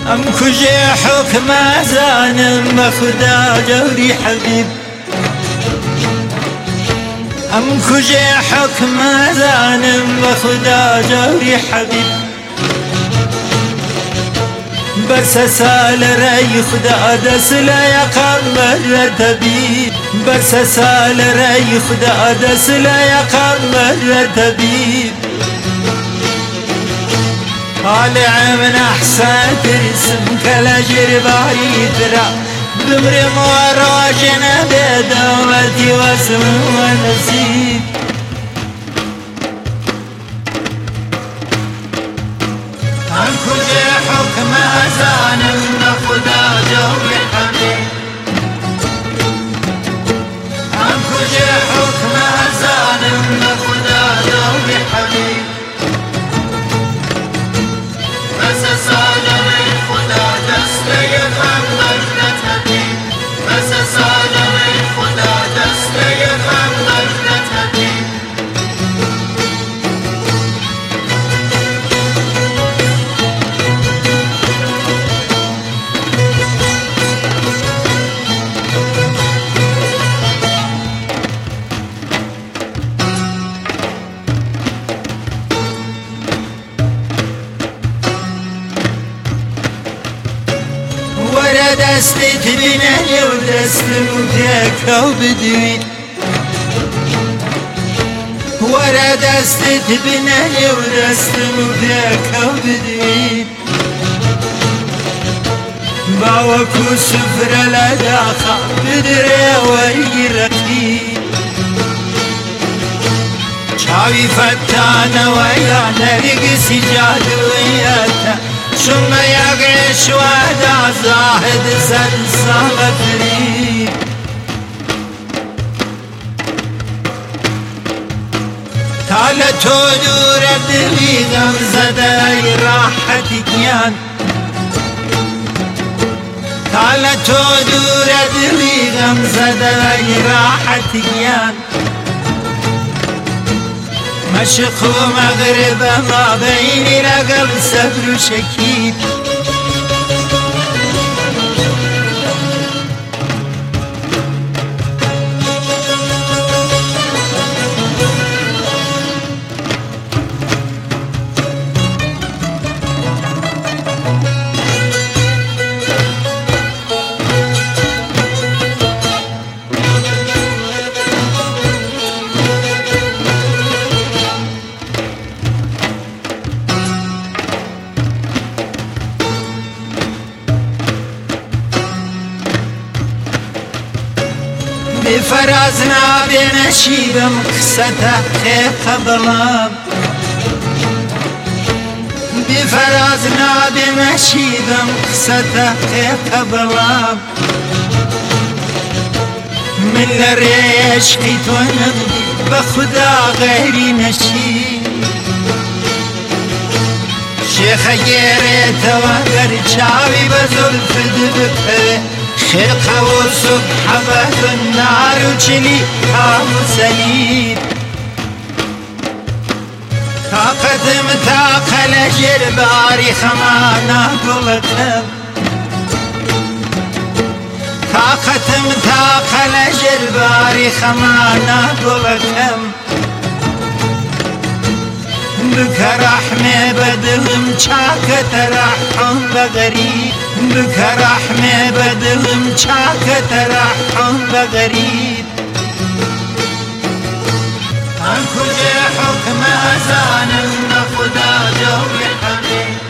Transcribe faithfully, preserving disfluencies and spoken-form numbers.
ام کجی حکم ازانم بخدا جوری حبیب ام کجی حکم ازانم بخدا جوری حبیب بس سال رأي خدا دس لا يقمر تبي بس سال رأي خدا دس لا يقمر تبي طالع من أحسن ترسم كلا جرباري ترى بمرم وراجنا بدوتي واسم ونسيب عن كل حكم أزان خدا جوي حبيب عن كل حكم أزان خدا جوي حبيب بس صادر خدا دست يغمر نتبي بس صادر خدا دست يغمر نتبي دستت بینه و دستمو تکاو بدوین ورا دستت بینه و دستمو تکاو بدوین باوکو سفر لداخا بدره ویرتی چاوی فتانه ویا نرگسی جادویتا ثم يقش ودا زاهد سلسال فريد تالا تودور دلي غمزة راحتك يان تالا تودور دلي غمزة راحتك يان مشرق ومغرب ما بين لقل صبر وشكيب بفرازنا بنشيبم قصته خيخ ظلام بفرازنا بنشيبم قصته خيخ ظلام من الريش قيت ونبدي بخدا غيري نشيب شيخ غيري توقر شاوي بزلف دبكه خرقه وصبح بث النار وجلي كام سليب طاقت متاقة لجرباري خمانا قلتم طاقت متاقة لجرباري خمانا قلتم بك رحمة بدهم شاكة رحم بغريب بك رحمة بدهم شاكة رحم بغريب عن كل حكم أزان خدا جوي حبيب